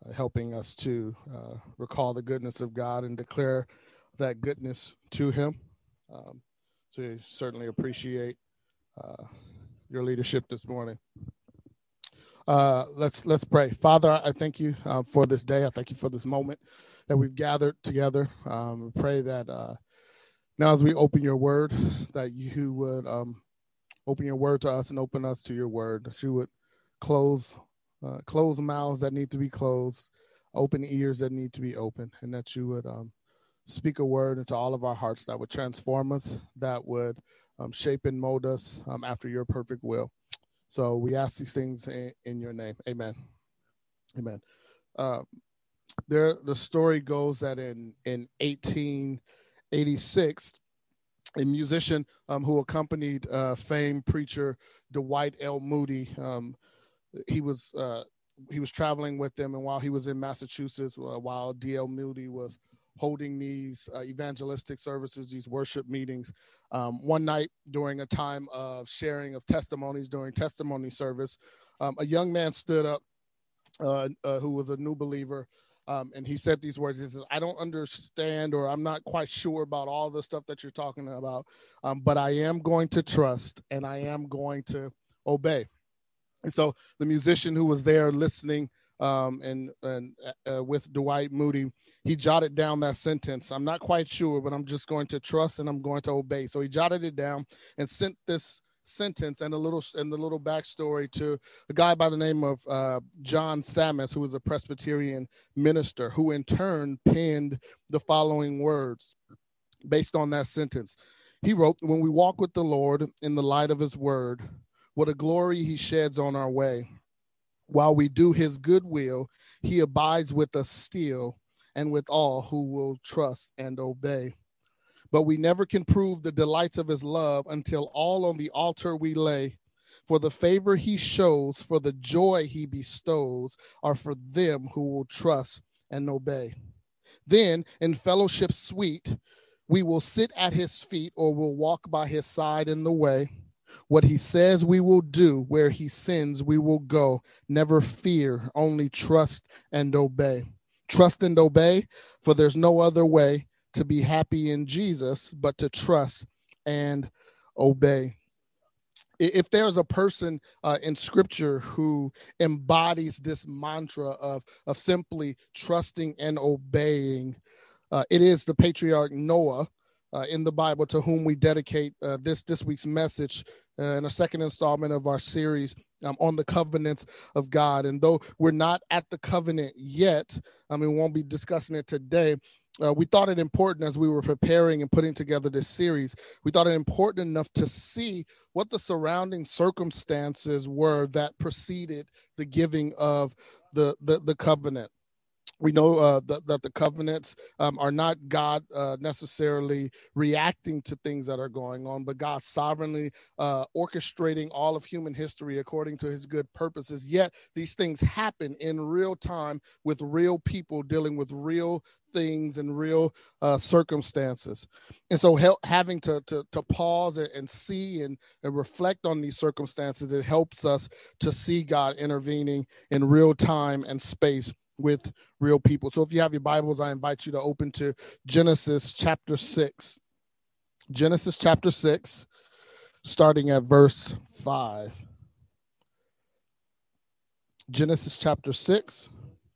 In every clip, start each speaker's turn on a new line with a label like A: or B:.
A: helping us to recall the goodness of God and declare that goodness to Him. So we certainly appreciate uh, your leadership this morning. Let's pray. Father, I thank you for this day. I thank you for this moment that we've gathered together. Pray that now as we open your word, that you would open your word to us and open us to your word, that you would close mouths that need to be closed, open ears that need to be open, and that you would speak a word into all of our hearts that would transform us, that would shape and mold us after your perfect will. So we ask these things in your name. Amen. Amen. Uh, the story goes that in 1886, a musician who accompanied famed preacher Dwight L. Moody, he was traveling with them, and while he was in Massachusetts, while D.L. Moody was holding these evangelistic services, these worship meetings, one night during a time of sharing of testimonies during testimony service, a young man stood up who was a new believer. And he said these words. He said, "I don't understand, or I'm not quite sure about all the stuff that you're talking about, but I am going to trust and I am going to obey." And so the musician who was there listening and with Dwight Moody, he jotted down that sentence. "I'm not quite sure, but I'm just going to trust and I'm going to obey." So he jotted it down and sent this sentence and the little backstory to a guy by the name of John Sammis, who was a Presbyterian minister, who in turn penned the following words based on that sentence. He wrote, "When we walk with the Lord in the light of his word, what a glory he sheds on our way. While we do his good will, he abides with us still and with all who will trust and obey. But we never can prove the delights of his love until all on the altar we lay. For the favor he shows, for the joy he bestows, are for them who will trust and obey. Then, in fellowship sweet, we will sit at his feet or will walk by his side in the way. What he says we will do, where he sends we will go. Never fear, only trust and obey. Trust and obey, for there's no other way to be happy in Jesus but to trust and obey." If there's a person in scripture who embodies this mantra of simply trusting and obeying, it is the patriarch Noah in the Bible, to whom we dedicate this week's message in a second installment of our series on the covenants of God. And though we're not at the covenant yet, we won't be discussing it today. We thought it important as we were preparing and putting together this series. We thought it important enough to see what the surrounding circumstances were that preceded the giving of the covenant. We know that the covenants are not God necessarily reacting to things that are going on, but God sovereignly orchestrating all of human history according to his good purposes. Yet these things happen in real time with real people dealing with real things and real circumstances. And so having to pause and see and reflect on these circumstances, it helps us to see God intervening in real time and space with real people. So if you have your Bibles, I invite you to open to Genesis chapter 6. Genesis chapter 6, starting at verse 5. Genesis chapter 6.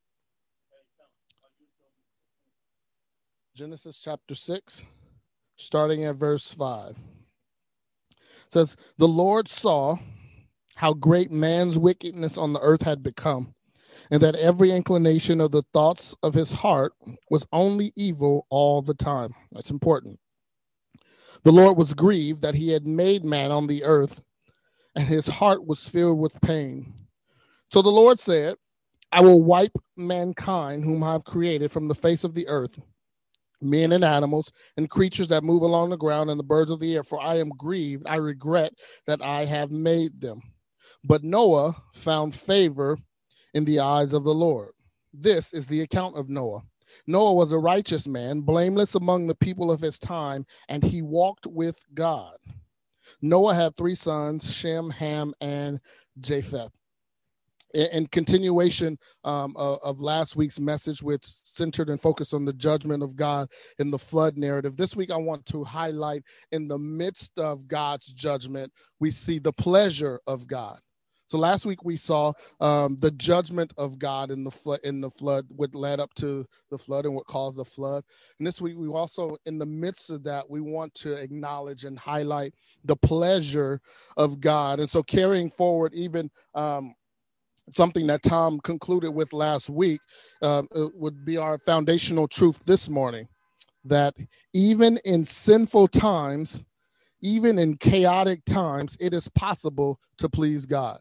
A: Genesis chapter 6, starting at verse 5. It says, "The Lord saw how great man's wickedness on the earth had become, and that every inclination of the thoughts of his heart was only evil all the time." That's important. "The Lord was grieved that he had made man on the earth, and his heart was filled with pain. So the Lord said, I will wipe mankind whom I have created from the face of the earth, men and animals and creatures that move along the ground and the birds of the air, for I am grieved. I regret that I have made them. But Noah found favor in the eyes of the Lord." This is the account of Noah. "Noah was a righteous man, blameless among the people of his time, and he walked with God. Noah had 3 sons, Shem, Ham, and Japheth. in continuation of last week's message, which centered and focused on the judgment of God in the flood narrative, this week I want to highlight, in the midst of God's judgment, we see the pleasure of God. So last week we saw the judgment of God in the flood, what led up to the flood and what caused the flood. And this week we also, in the midst of that, we want to acknowledge and highlight the pleasure of God. And so carrying forward even something that Tom concluded with last week, it would be our foundational truth this morning, that even in sinful times, even in chaotic times, it is possible to please God.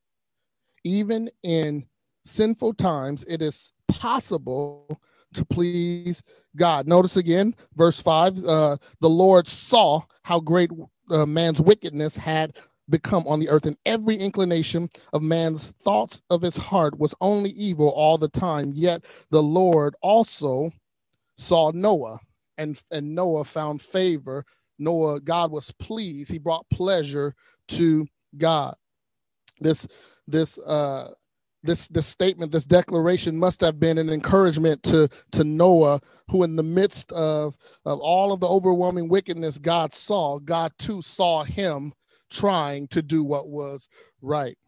A: Even in sinful times, it is possible to please God. Notice again, verse 5, the Lord saw how great man's wickedness had become on the earth, and every inclination of man's thoughts of his heart was only evil all the time. Yet the Lord also saw Noah, and Noah found favor. God was pleased. He brought pleasure to God. This statement, this declaration must have been an encouragement to Noah, who in the midst of all of the overwhelming wickedness God too saw him trying to do what was right.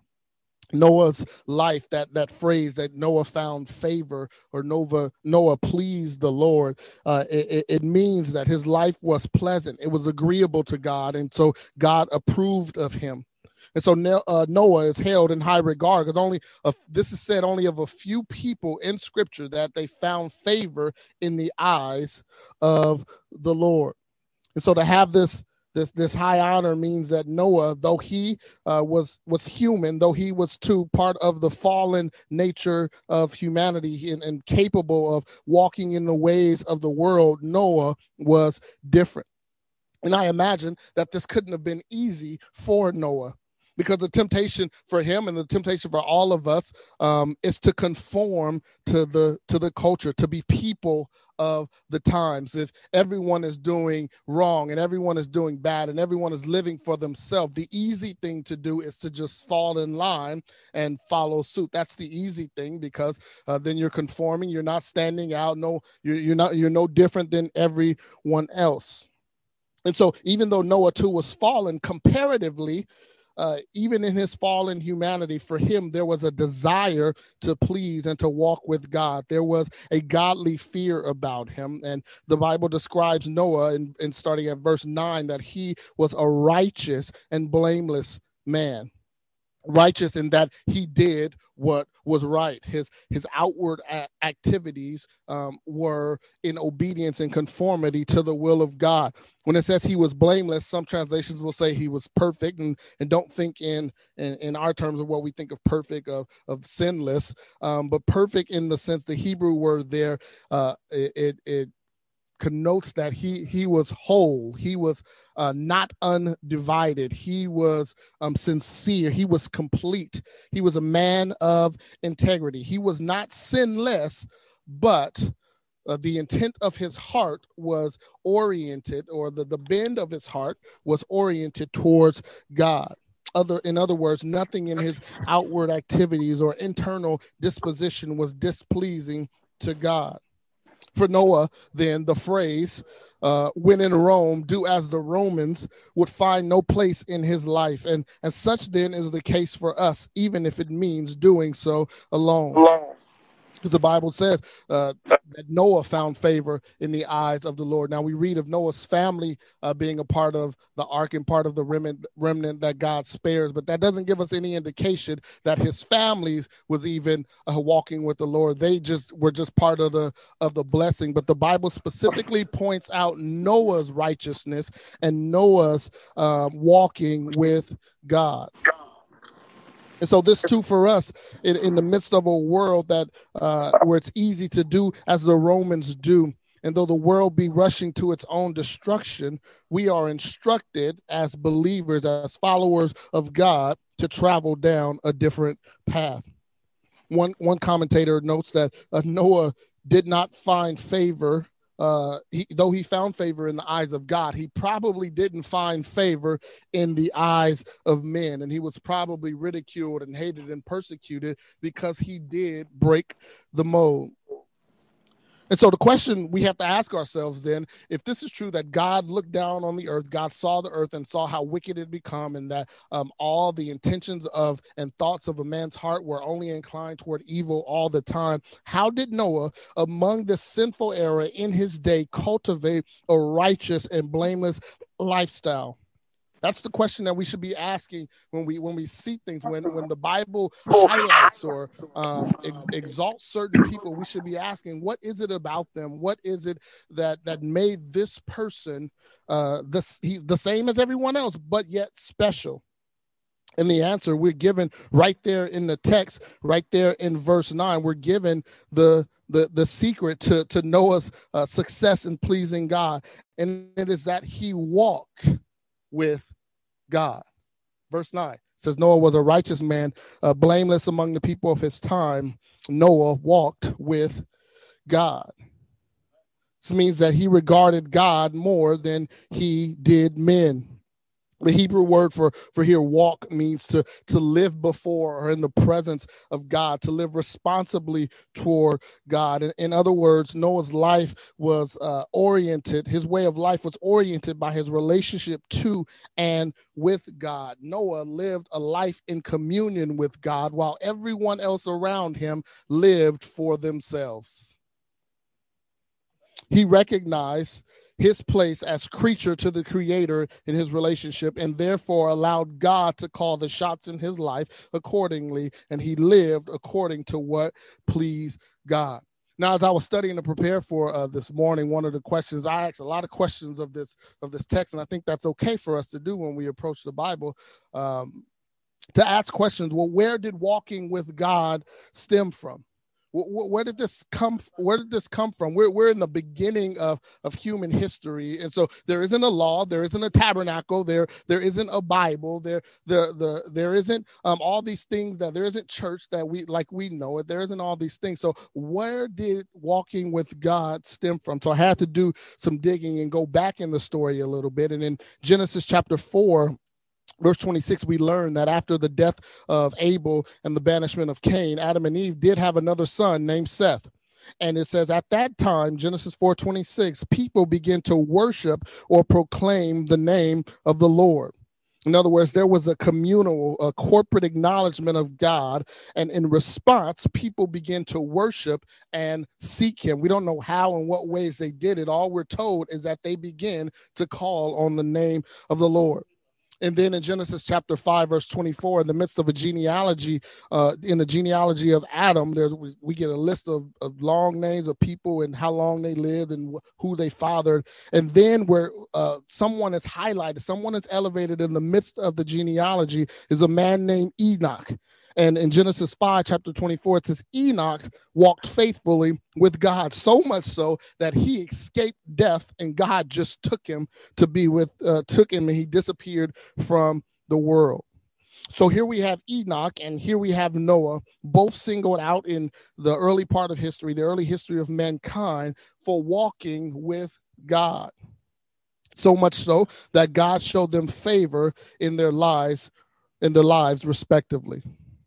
A: Noah's life, that phrase that Noah found favor, or Noah pleased the Lord, it means that his life was pleasant. It was agreeable to God, and so God approved of him. And so Noah is held in high regard, because this is said only of a few people in Scripture that they found favor in the eyes of the Lord. And so to have this high honor means that Noah, though he was human, though he was too part of the fallen nature of humanity and capable of walking in the ways of the world, Noah was different. And I imagine that this couldn't have been easy for Noah, because the temptation for him and the temptation for all of us is to conform to the culture, to be people of the times. If everyone is doing wrong and everyone is doing bad and everyone is living for themselves, the easy thing to do is to just fall in line and follow suit. That's the easy thing, because then you're conforming. You're not standing out. No, you're no different than everyone else. And so even though Noah too was fallen comparatively, even in his fallen humanity, for him, there was a desire to please and to walk with God. There was a godly fear about him. And the Bible describes Noah, in starting at verse 9, that he was a righteous and blameless man. Righteous in that he did what was right. His outward activities were in obedience and conformity to the will of God. When it says he was blameless, some translations will say he was perfect, and don't think in our terms of what we think of perfect, of sinless, but perfect in the sense the Hebrew word there, it connotes that he was whole. He was not undivided. He was sincere. He was complete. He was a man of integrity. He was not sinless, but the intent of his heart was oriented, or the bend of his heart was oriented towards God. In other words, nothing in his outward activities or internal disposition was displeasing to God. For Noah, then, the phrase, when in Rome, do as the Romans, would find no place in his life. And such then is the case for us, even if it means doing so alone. The Bible says that Noah found favor in the eyes of the Lord. Now we read of Noah's family being a part of the ark and part of the remnant that God spares, but that doesn't give us any indication that his family was even walking with the Lord. They were just part of the blessing. But the Bible specifically points out Noah's righteousness and Noah's walking with God. And so this too for us, in the midst of a world that where it's easy to do as the Romans do, and though the world be rushing to its own destruction, we are instructed as believers, as followers of God, to travel down a different path. One commentator notes that Noah did not find favor though he found favor in the eyes of God, he probably didn't find favor in the eyes of men. And he was probably ridiculed and hated and persecuted because he did break the mold. And so the question we have to ask ourselves then, if this is true that God looked down on the earth, God saw the earth and saw how wicked it had become, and that all the intentions of and thoughts of a man's heart were only inclined toward evil all the time, how did Noah, among the sinful era in his day, cultivate a righteous and blameless lifestyle? That's the question that we should be asking when we see things. When the Bible highlights or exalts certain people, we should be asking, what is it about them? What is it that made this person he's the same as everyone else, but yet special? And the answer we're given right there in the text, right there in verse 9. We're given the secret to Noah's success in pleasing God, and it is that he walked with God. Verse 9 says Noah was a righteous man, blameless among the people of his time. Noah walked with God. This means that he regarded God more than he did men. The Hebrew word for here, walk, means to live before or in the presence of God, to live responsibly toward God. In other words, Noah's life was oriented, his way of life was oriented by his relationship to and with God. Noah lived a life in communion with God while everyone else around him lived for themselves. He recognized his place as creature to the creator in his relationship, and therefore allowed God to call the shots in his life accordingly, and he lived according to what pleased God. Now, as I was studying to prepare for this morning, one of the questions, I asked a lot of questions of this text, and I think that's okay for us to do when we approach the Bible, to ask questions. Well, where did walking with God stem from? Where did this come from? We're in the beginning of human history, and so there isn't a law, there isn't a tabernacle, there isn't a Bible, there isn't all these things, that there isn't church that we know it. There isn't all these things. So where did walking with God stem from? So I had to do some digging and go back in the story a little bit. And in Genesis chapter 4, verse 26, we learn that after the death of Abel and the banishment of Cain, Adam and Eve did have another son named Seth. And it says at that time, Genesis 4:26, people begin to worship or proclaim the name of the Lord. In other words, there was a corporate acknowledgement of God. And in response, people begin to worship and seek him. We don't know how and what ways they did it. All we're told is that they begin to call on the name of the Lord. And then in Genesis chapter 5, verse 24, in the midst of a genealogy, in the genealogy of Adam, we get a list of long names of people and how long they lived and who they fathered. And then where someone is highlighted, someone is elevated in the midst of the genealogy is a man named Enoch. And in Genesis 5, chapter 24, it says Enoch walked faithfully with God, so much so that he escaped death, and God just took him and he disappeared from the world. So here we have Enoch and here we have Noah, both singled out in the early part of history, the early history of mankind, for walking with God. So much so that God showed them favor in their lives respectively.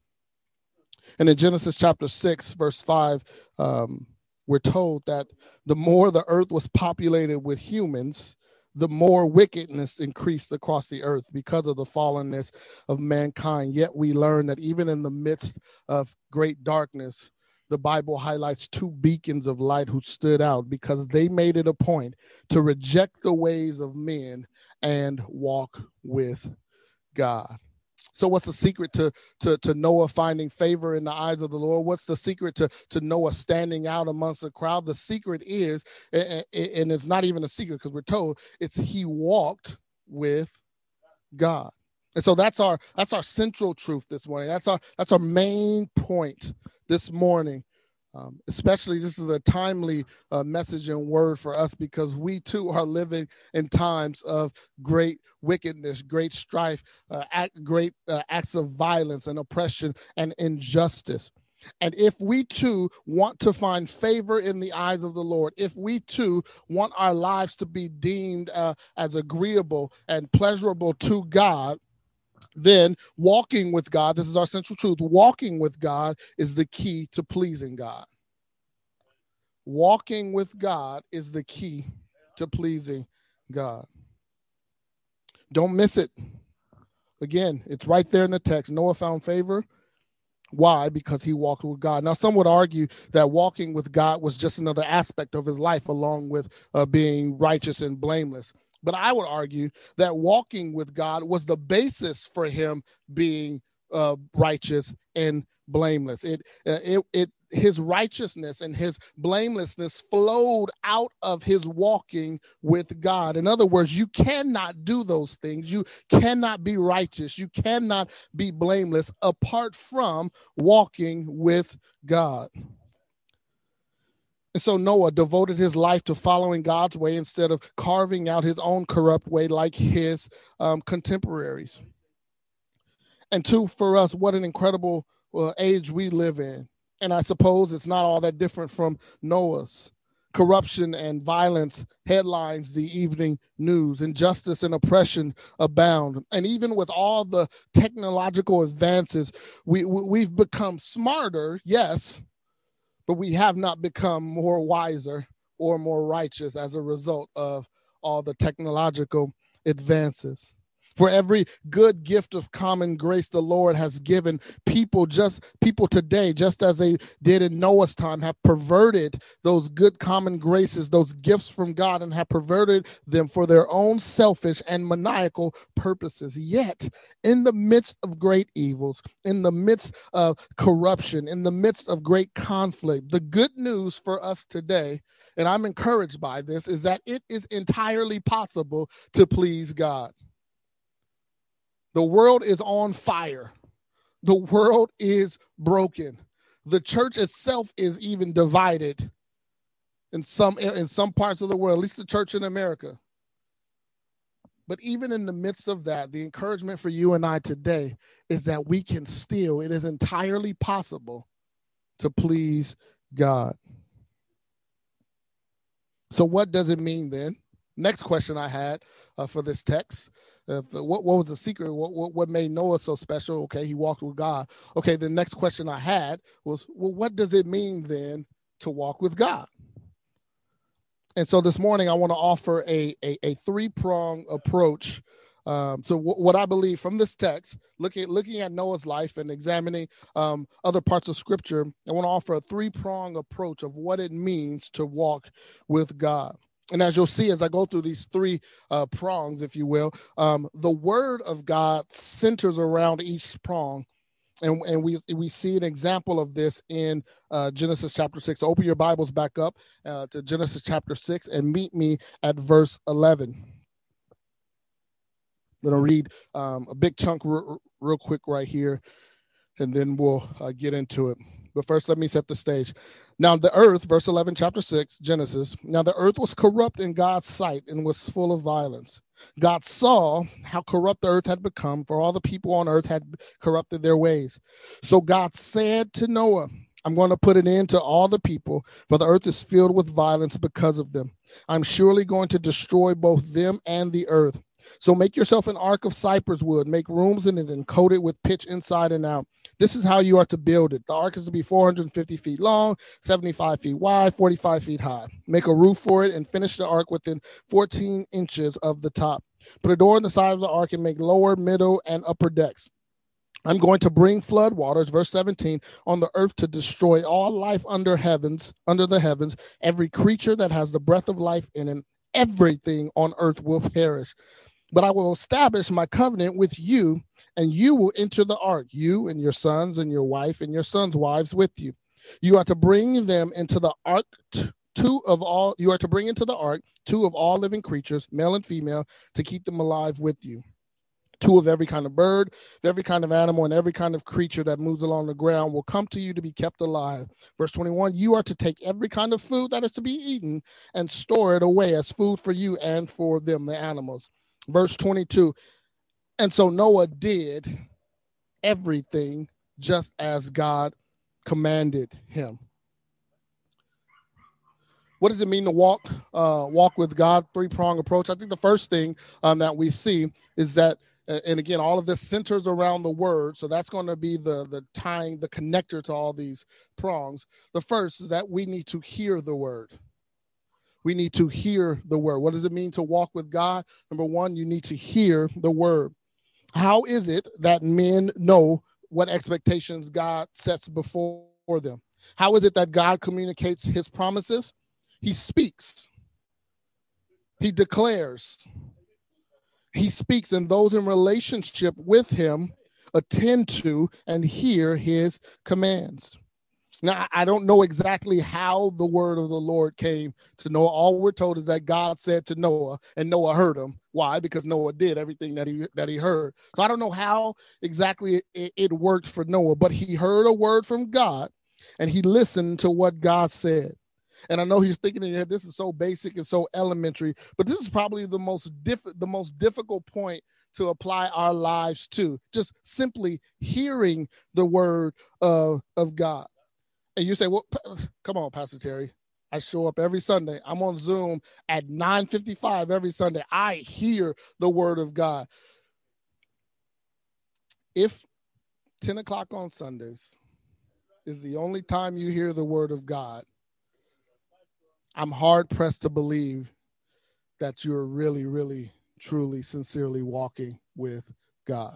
A: And in Genesis chapter 6, verse 5, we're told that the more the earth was populated with humans, the more wickedness increased across the earth because of the fallenness of mankind. Yet we learn that even in the midst of great darkness, the Bible highlights two beacons of light who stood out because they made it a point to reject the ways of men and walk with God. So what's the secret to Noah finding favor in the eyes of the Lord? What's the secret to Noah standing out amongst the crowd? The secret is, and it's not even a secret because we're told, it's he walked with God. And so that's our central truth this morning. That's our main point this morning. Especially this is a timely message and word for us because we too are living in times of great wickedness, great strife, great acts of violence and oppression and injustice. And if we too want to find favor in the eyes of the Lord, if we too want our lives to be deemed as agreeable and pleasurable to God, then walking with God, this is our central truth, walking with God is the key to pleasing God. Walking with God is the key to pleasing God. Don't miss it. Again, it's right there in the text. Noah found favor. Why? Because he walked with God. Now, some would argue that walking with God was just another aspect of his life, along with being righteous and blameless. But I would argue that walking with God was the basis for him being righteous and blameless. His righteousness and his blamelessness flowed out of his walking with God. In other words, you cannot do those things. You cannot be righteous. You cannot be blameless apart from walking with God. And so Noah devoted his life to following God's way instead of carving out his own corrupt way like his contemporaries. And two, for us, what an incredible age we live in. And I suppose it's not all that different from Noah's. Corruption and violence headlines the evening news. Injustice and oppression abound. And even with all the technological advances, we've become smarter, yes, but we have not become more wiser or more righteous as a result of all the technological advances. For every good gift of common grace the Lord has given, people today, just as they did in Noah's time, have perverted those good common graces, those gifts from God, and have perverted them for their own selfish and maniacal purposes. Yet, in the midst of great evils, in the midst of corruption, in the midst of great conflict, the good news for us today, and I'm encouraged by this, is that it is entirely possible to please God. The world is on fire. The world is broken. The church itself is even divided in some parts of the world, at least the church in America. But even in the midst of that, the encouragement for you and I today is that we can still, it is entirely possible to please God. So what does it mean then? Next question I had for this text. What was the secret? What made Noah so special? Okay, he walked with God. Okay, the next question I had was, well, what does it mean then to walk with God? And so this morning I want to offer a three-pronged approach. So what I believe from this text, looking at Noah's life and examining other parts of Scripture, I want to offer a three-pronged approach of what it means to walk with God. And as you'll see, as I go through these three prongs, if you will, the word of God centers around each prong. And we see an example of this in Genesis chapter 6. So open your Bibles back up to Genesis chapter 6 and meet me at verse 11. I'm going to read a big chunk real quick right here, and then we'll get into it. But first, let me set the stage. Now the earth, verse 11, chapter 6, Genesis. Now the earth was corrupt in God's sight and was full of violence. God saw how corrupt the earth had become, for all the people on earth had corrupted their ways. So God said to Noah, I'm going to put an end to all the people, for the earth is filled with violence because of them. I'm surely going to destroy both them and the earth. So make yourself an ark of cypress wood, make rooms in it and coat it with pitch inside and out. This is how you are to build it. The ark is to be 450 feet long, 75 feet wide, 45 feet high. Make a roof for it and finish the ark within 14 inches of the top. Put a door on the side of the ark and make lower, middle, and upper decks. I'm going to bring flood waters, verse 17, on the earth to destroy all life under the heavens. Every creature that has the breath of life in it, everything on earth will perish. But I will establish my covenant with you, and you will enter the ark, you and your sons and your wife and your sons' wives with you. You are to bring them into the ark, two of all living creatures, male and female, to keep them alive with you. Two of every kind of bird, every kind of animal, and every kind of creature that moves along the ground will come to you to be kept alive. Verse 21, you are to take every kind of food that is to be eaten and store it away as food for you and for them, the animals. Verse 22, and so Noah did everything just as God commanded him. What does it mean to walk with God? Three-pronged approach. I think the first thing that we see is that, and again, all of this centers around the word. So that's going to be the tying, the connector to all these prongs. The first is that we need to hear the word. We need to hear the word. What does it mean to walk with God? Number one, you need to hear the word. How is it that men know what expectations God sets before them? How is it that God communicates his promises? He speaks. He declares. He speaks, and those in relationship with him attend to and hear his commands. Now, I don't know exactly how the word of the Lord came to Noah. All we're told is that God said to Noah, and Noah heard him. Why? Because Noah did everything that he heard. So I don't know how exactly it worked for Noah, but he heard a word from God, and he listened to what God said. And I know he's thinking in your head, this is so basic and so elementary, but this is probably the most difficult point to apply our lives to, just simply hearing the word of God. And you say, well, come on, Pastor Terry. I show up every Sunday. I'm on Zoom at 9:55 every Sunday. I hear the word of God. If 10 o'clock on Sundays is the only time you hear the word of God, I'm hard pressed to believe that you're really, really, truly, sincerely walking with God.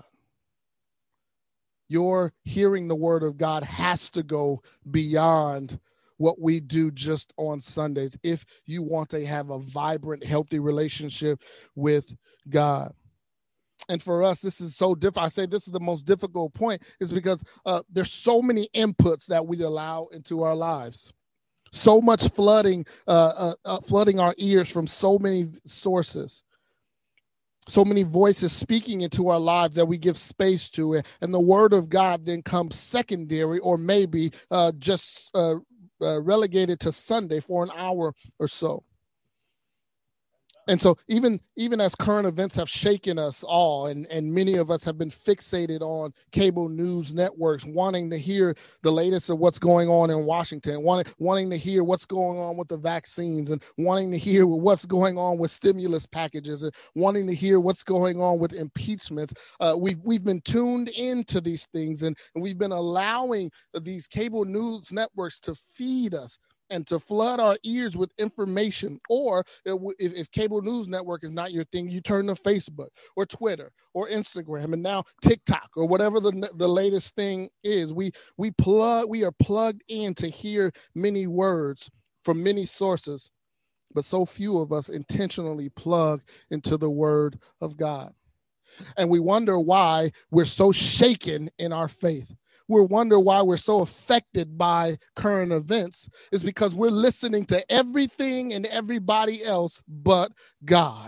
A: Your hearing the word of God has to go beyond what we do just on Sundays if you want to have a vibrant, healthy relationship with God. And for us, this is so different. I say this is the most difficult point is because there's so many inputs that we allow into our lives. So much flooding our ears from so many sources. So many voices speaking into our lives that we give space to. And the word of God then comes secondary or maybe just relegated to Sunday for an hour or so. And so even as current events have shaken us all, and many of us have been fixated on cable news networks, wanting to hear the latest of what's going on in Washington, wanting to hear what's going on with the vaccines, and wanting to hear what's going on with stimulus packages, and wanting to hear what's going on with impeachment. We've been tuned into these things, and we've been allowing these cable news networks to feed us and to flood our ears with information. Or if cable news network is not your thing, you turn to Facebook or Twitter or Instagram and now TikTok or whatever the latest thing is. We are plugged in to hear many words from many sources, but so few of us intentionally plug into the word of God. And we wonder why we're so shaken in our faith. We wonder why we're so affected by current events is because we're listening to everything and everybody else but God.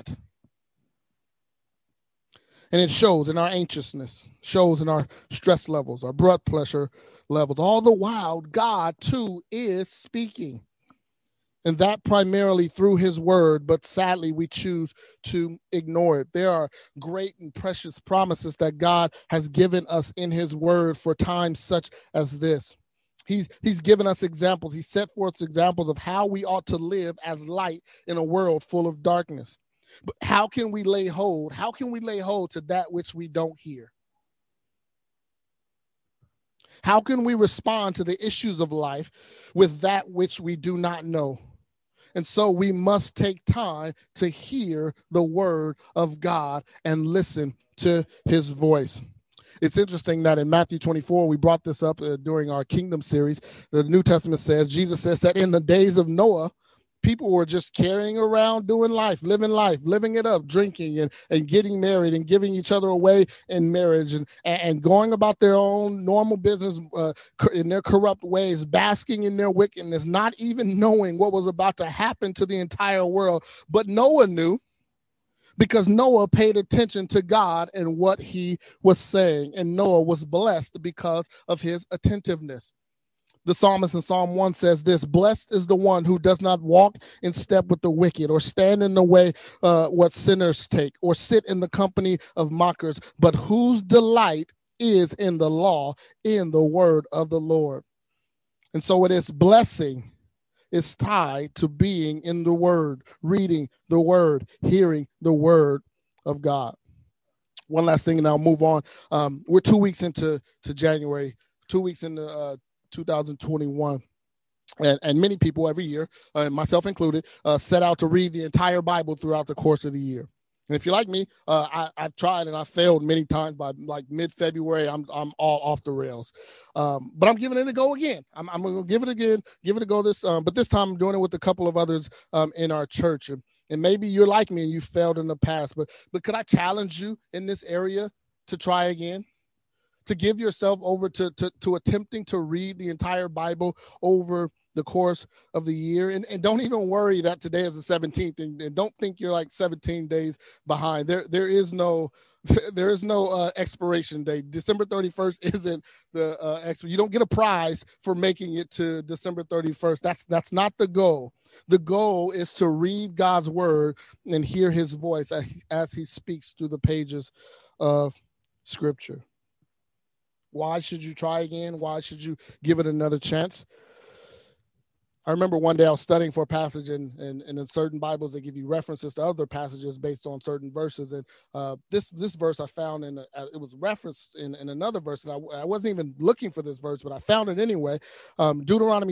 A: And it shows in our anxiousness, shows in our stress levels, our blood pressure levels. All the while, God too is speaking. And that primarily through his word, but sadly we choose to ignore it. There are great and precious promises that God has given us in his word for times such as this. He's given us examples. He set forth examples of how we ought to live as light in a world full of darkness. But how can we lay hold? How can we lay hold to that which we don't hear? How can we respond to the issues of life with that which we do not know? And so we must take time to hear the word of God and listen to his voice. It's interesting that in Matthew 24, we brought this up during our Kingdom series. The New Testament says, Jesus says that in the days of Noah, people were just carrying around, doing life, living it up, drinking and getting married and giving each other away in marriage and going about their own normal business in their corrupt ways, basking in their wickedness, not even knowing what was about to happen to the entire world. But Noah knew, because Noah paid attention to God and what he was saying, and Noah was blessed because of his attentiveness. The psalmist in Psalm 1 says this: blessed is the one who does not walk in step with the wicked, or stand in the way what sinners take, or sit in the company of mockers, but whose delight is in the law, in the word of the Lord. And so it is blessing is tied to being in the word, reading the word, hearing the word of God. One last thing, and I'll move on. We're 2 weeks into January, 2 weeks into 2021. And many people every year, myself included, set out to read the entire Bible throughout the course of the year. And if you're like me, I've tried and I failed many times. By like mid-February, I'm all off the rails. But I'm giving it a go again. I'm going to give it again, give it a go but this time I'm doing it with a couple of others in our church. And maybe you're like me and you failed in the past. But could I challenge you in this area to try again? To give yourself over to attempting to read the entire Bible over the course of the year. And don't even worry that today is the 17th, and don't think you're like 17 days behind. There is no expiration date. December 31st isn't the you don't get a prize for making it to December 31st. That's not the goal. The goal is to read God's word and hear his voice as he speaks through the pages of Scripture. Why should you try again? Why should you give it another chance? I remember one day I was studying for a passage, and in certain Bibles they give you references to other passages based on certain verses. And this verse I found it was referenced in another verse, and I wasn't even looking for this verse, but I found it anyway. Deuteronomy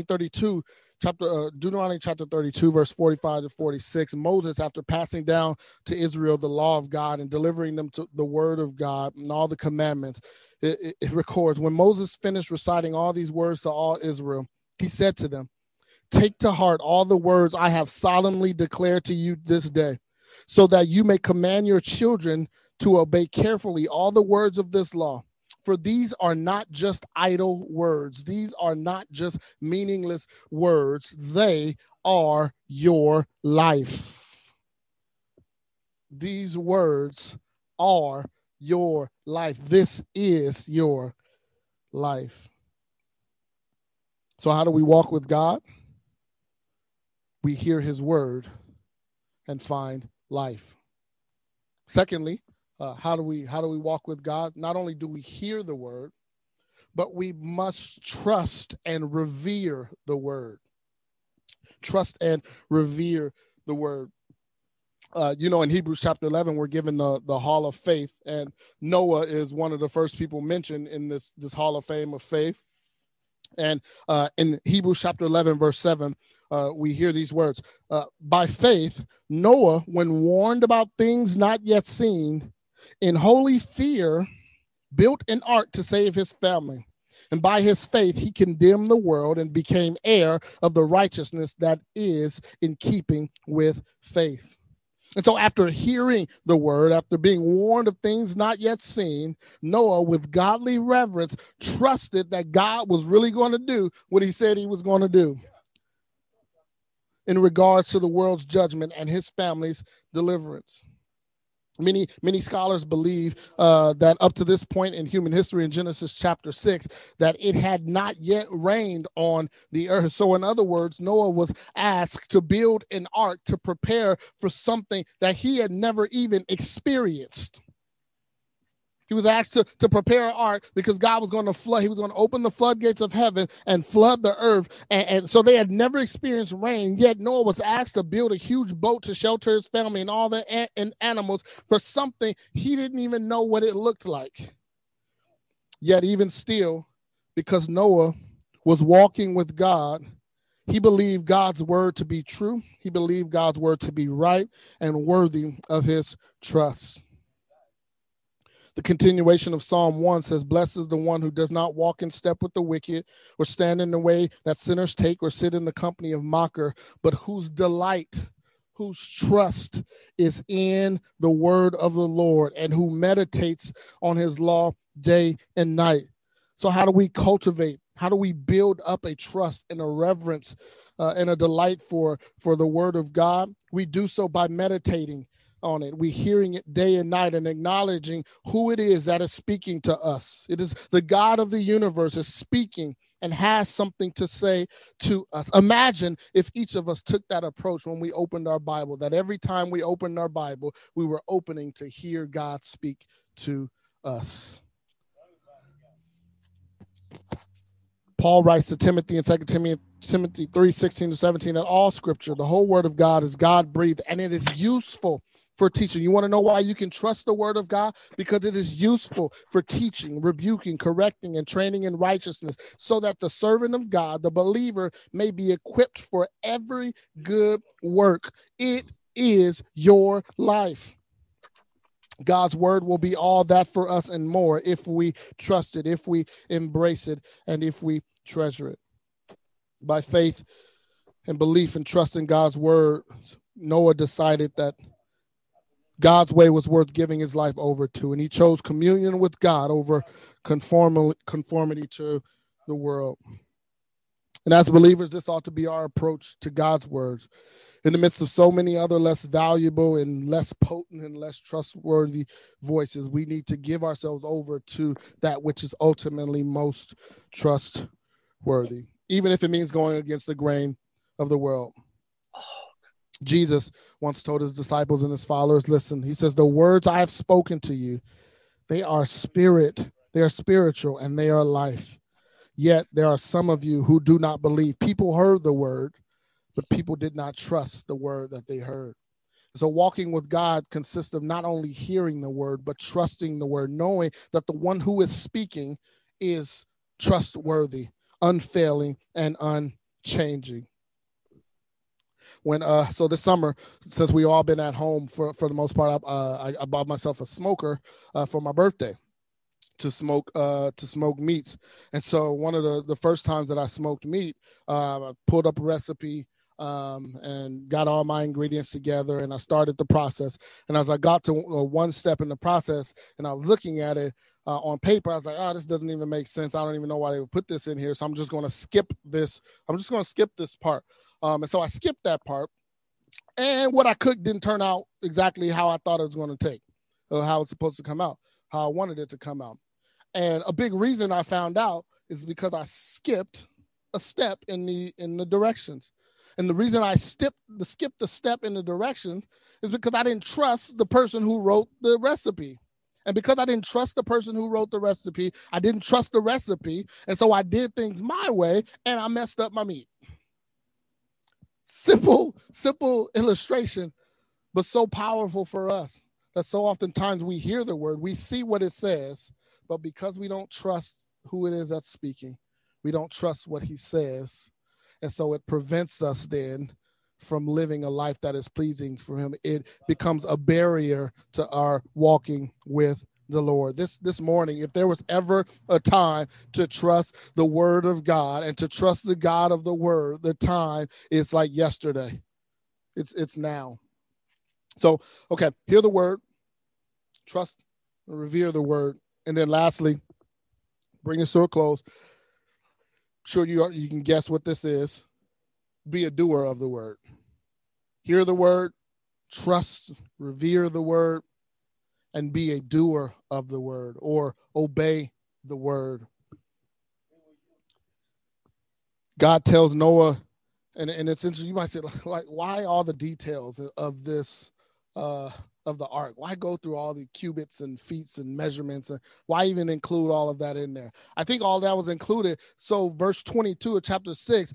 A: chapter 32, verse 45 to 46. Moses, after passing down to Israel the law of God and delivering them to the word of God and all the commandments, it records, when Moses finished reciting all these words to all Israel, he said to them, "Take to heart all the words I have solemnly declared to you this day, so that you may command your children to obey carefully all the words of this law. For these are not just idle words. These are not just meaningless words. They are your life." These words are your life. This is your life. So how do we walk with God? We hear his word and find life. Secondly, how do we walk with God? Not only do we hear the word, but we must trust and revere the word. Trust and revere the word. In Hebrews chapter 11, we're given the hall of faith, and Noah is one of the first people mentioned in this hall of fame of faith. And in Hebrews chapter 11, verse 7, we hear these words. By faith, Noah, when warned about things not yet seen, in holy fear, built an ark to save his family. And by his faith, he condemned the world and became heir of the righteousness that is in keeping with faith. And so after hearing the word, after being warned of things not yet seen, Noah, with godly reverence, trusted that God was really going to do what he said he was going to do in regards to the world's judgment and his family's deliverance. Many scholars believe that up to this point in human history, in Genesis chapter 6, that it had not yet rained on the earth. So in other words, Noah was asked to build an ark to prepare for something that he had never even experienced. He was asked to prepare an ark because God was going to flood. He was going to open the floodgates of heaven and flood the earth. And so they had never experienced rain. Yet Noah was asked to build a huge boat to shelter his family and all the animals for something he didn't even know what it looked like. Yet even still, because Noah was walking with God, he believed God's word to be true. He believed God's word to be right and worthy of his trust. The continuation of Psalm 1 says, "Blessed is the one who does not walk in step with the wicked, or stand in the way that sinners take, or sit in the company of mocker, but whose delight, whose trust is in the word of the Lord, and who meditates on his law day and night." So how do we cultivate? How do we build up a trust and a reverence and a delight for the word of God? We do so by meditating on it. We hearing it day and night and acknowledging who it is that is speaking to us. It is the God of the universe is speaking and has something to say to us. Imagine if each of us took that approach when we opened our Bible, that every time we opened our Bible, we were opening to hear God speak to us. Paul writes to Timothy in 2 Timothy 3:16-17 that all scripture, the whole word of God, is God-breathed, and it is useful for teaching. You want to know why you can trust the word of God? Because it is useful for teaching, rebuking, correcting, and training in righteousness, so that the servant of God, the believer, may be equipped for every good work. It is your life. God's word will be all that for us and more if we trust it, if we embrace it, and if we treasure it. By faith and belief and trust in God's word, Noah decided that God's way was worth giving his life over to, and he chose communion with God over conformity to the world. And as believers, this ought to be our approach to God's word. In the midst of so many other less valuable and less potent and less trustworthy voices, we need to give ourselves over to that which is ultimately most trustworthy, even if it means going against the grain of the world. Jesus once told his disciples and his followers, listen, he says, the words I have spoken to you, they are spirit, they are spiritual, and they are life. Yet there are some of you who do not believe. People heard the word, but people did not trust the word that they heard. So walking with God consists of not only hearing the word, but trusting the word, knowing that the one who is speaking is trustworthy, unfailing, and unchanging. So this summer, since we all been at home for the most part, I bought myself a smoker for my birthday to smoke meats. And so one of the first times that I smoked meat, I pulled up a recipe and got all my ingredients together, and I started the process. And as I got to one step in the process and I was looking at it on paper, I was like, this doesn't even make sense. I don't even know why they would put this in here. So I'm just going to skip this. I'm just going to skip this part. And so I skipped that part, and what I cooked didn't turn out exactly how I thought it was going to take, or how it's supposed to come out, how I wanted it to come out. And a big reason I found out is because I skipped a step in the directions. And the reason I skipped the step in the directions is because I didn't trust the person who wrote the recipe. And because I didn't trust the person who wrote the recipe, I didn't trust the recipe. And so I did things my way, and I messed up my meat. Simple illustration, but so powerful for us that so oftentimes we hear the word, we see what it says, but because we don't trust who it is that's speaking, we don't trust what he says. And so it prevents us then from living a life that is pleasing for him. It becomes a barrier to our walking with the Lord. This morning, if there was ever a time to trust the word of God and to trust the God of the word, the time is like yesterday. It's now. So, okay, hear the word, trust and revere the word. And then lastly, bring us to a close. Sure, you can guess what this is. Be a doer of the word. Hear the word, trust, revere the word, and be a doer of the word, or obey the word. God tells Noah, and it's interesting, you might say, like, why all the details of this, of the ark? Why go through all the cubits and feet and measurements? And why even include all of that in there? I think all that was included. So verse 22 of chapter 6,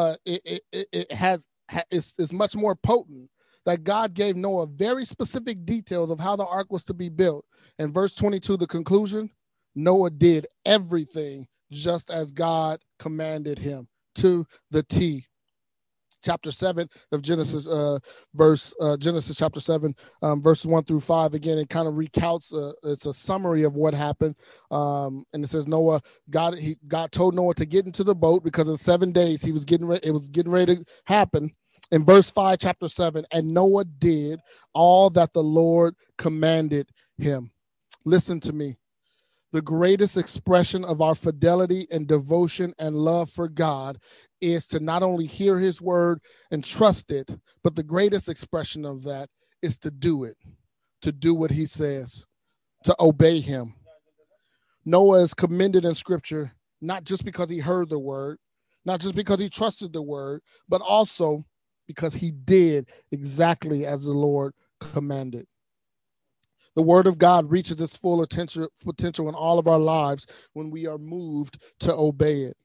A: it's much more potent, that God gave Noah very specific details of how the ark was to be built. And verse 22, the conclusion, Noah did everything just as God commanded him to the T. Chapter 7 of Genesis, Genesis chapter 7, verses 1 through 5. Again, it kind of recounts, it's a summary of what happened. And it says God told Noah to get into the boat because in 7 days it was getting ready to happen. In verse 5, chapter 7, and Noah did all that the Lord commanded him. Listen to me. The greatest expression of our fidelity and devotion and love for God is to not only hear his word and trust it, but the greatest expression of that is to do it, to do what he says, to obey him. Noah is commended in scripture, not just because he heard the word, not just because he trusted the word, but also because he did exactly as the Lord commanded. The word of God reaches its full potential in all of our lives when we are moved to obey it.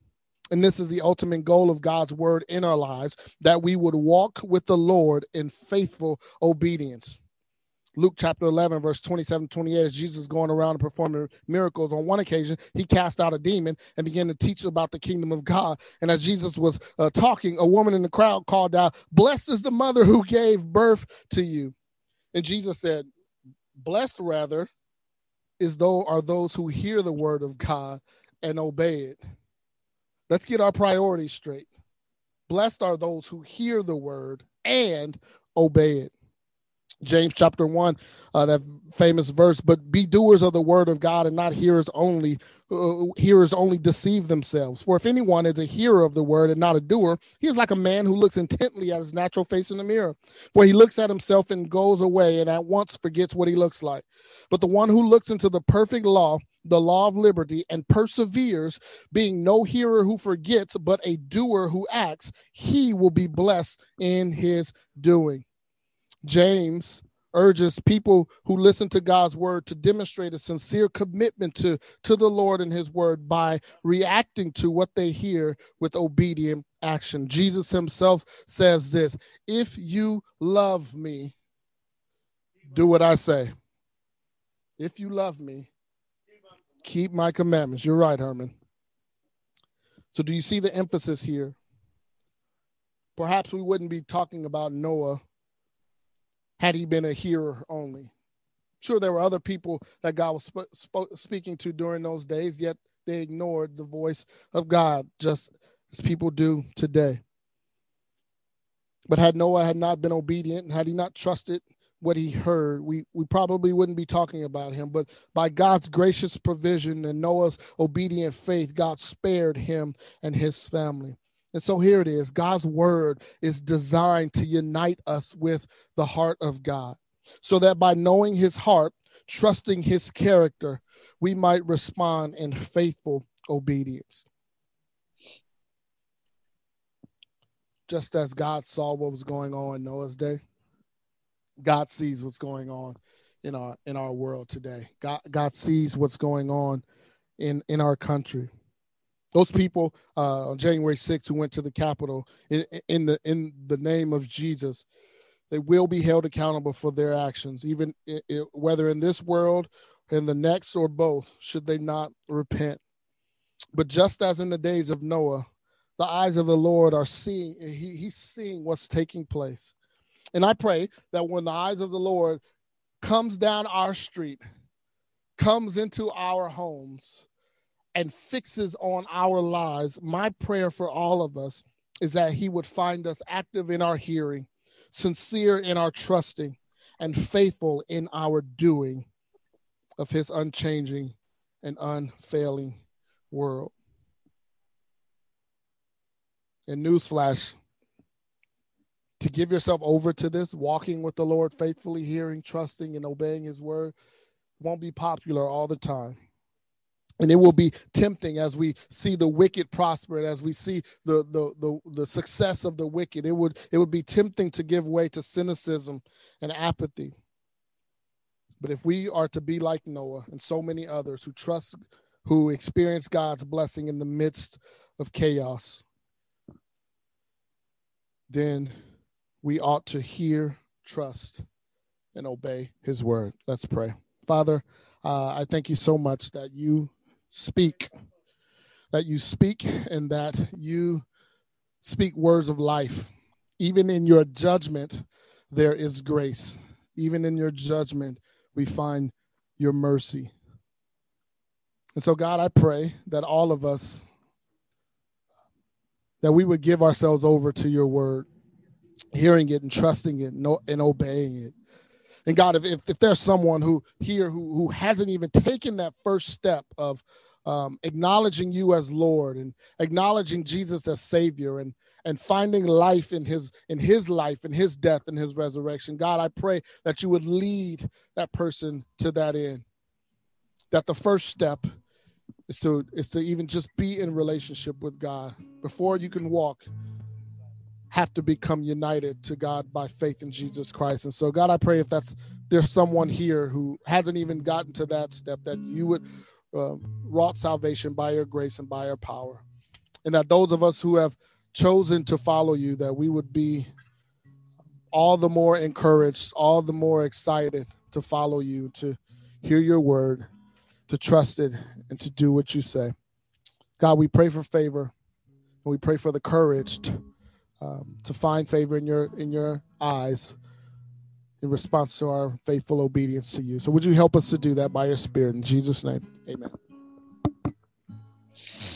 A: And this is the ultimate goal of God's word in our lives, that we would walk with the Lord in faithful obedience. Luke chapter 11, verse 27, 28, as Jesus is going around and performing miracles. On one occasion, he cast out a demon and began to teach about the kingdom of God. And as Jesus was talking, a woman in the crowd called out, "Blessed is the mother who gave birth to you." And Jesus said, "Blessed rather are those who hear the word of God and obey it." Let's get our priorities straight. Blessed are those who hear the word and obey it. James chapter 1, that famous verse, "But be doers of the word of God and not hearers only. Hearers only deceive themselves. For if anyone is a hearer of the word and not a doer, he is like a man who looks intently at his natural face in the mirror. For he looks at himself and goes away and at once forgets what he looks like. But the one who looks into the perfect law, the law of liberty, and perseveres, being no hearer who forgets, but a doer who acts, he will be blessed in his doing." James urges people who listen to God's word to demonstrate a sincere commitment to the Lord and his word by reacting to what they hear with obedient action. Jesus himself says this, "If you love me, do what I say. If you love me, keep my commandments." You're right, Herman. So do you see the emphasis here? Perhaps we wouldn't be talking about Noah had he been a hearer only. Sure, there were other people that God was speaking to during those days, yet they ignored the voice of God, just as people do today. But had Noah had not been obedient, and had he not trusted what he heard, we probably wouldn't be talking about him. But by God's gracious provision and Noah's obedient faith, God spared him and his family. And so here it is. God's word is designed to unite us with the heart of God, so that by knowing his heart, trusting his character, we might respond in faithful obedience. Just as God saw what was going on in Noah's day, God sees what's going on in our world today. God sees what's going on in our country. Those people on January 6th who went to the Capitol in the name of Jesus, they will be held accountable for their actions, even whether in this world, in the next, or both, should they not repent. But just as in the days of Noah, the eyes of the Lord are seeing, he's seeing what's taking place. And I pray that when the eyes of the Lord comes down our street, comes into our homes, and fixes on our lives, my prayer for all of us is that he would find us active in our hearing, sincere in our trusting, and faithful in our doing of his unchanging and unfailing world. And newsflash, to give yourself over to this, walking with the Lord faithfully, hearing, trusting, and obeying his word, won't be popular all the time. And it will be tempting as we see the wicked prosper, and as we see the success of the wicked. It would be tempting to give way to cynicism and apathy. But if we are to be like Noah and so many others who experience God's blessing in the midst of chaos, then we ought to hear, trust, and obey his word. Let's pray. Father, I thank you so much that you speak, and that you speak words of life. Even in your judgment, there is grace. Even in your judgment, we find your mercy. And so, God, I pray that all of us, that we would give ourselves over to your word, hearing it and trusting it and obeying it. And God, if there's someone who hasn't even taken that first step of acknowledging you as Lord and acknowledging Jesus as Savior and finding life in his life and his death and his resurrection, God, I pray that you would lead that person to that end. That the first step is to even just be in relationship with God. Before you can walk, have to become united to God by faith in Jesus Christ. And so, God, I pray if there's someone here who hasn't even gotten to that step, that you would wrought salvation by your grace and by your power. And that those of us who have chosen to follow you, that we would be all the more encouraged, all the more excited to follow you, to hear your word, to trust it, and to do what you say. God, we pray for favor, and we pray for the courage to find favor in your eyes in response to our faithful obedience to you. So would you help us to do that by your Spirit? In Jesus' name, amen.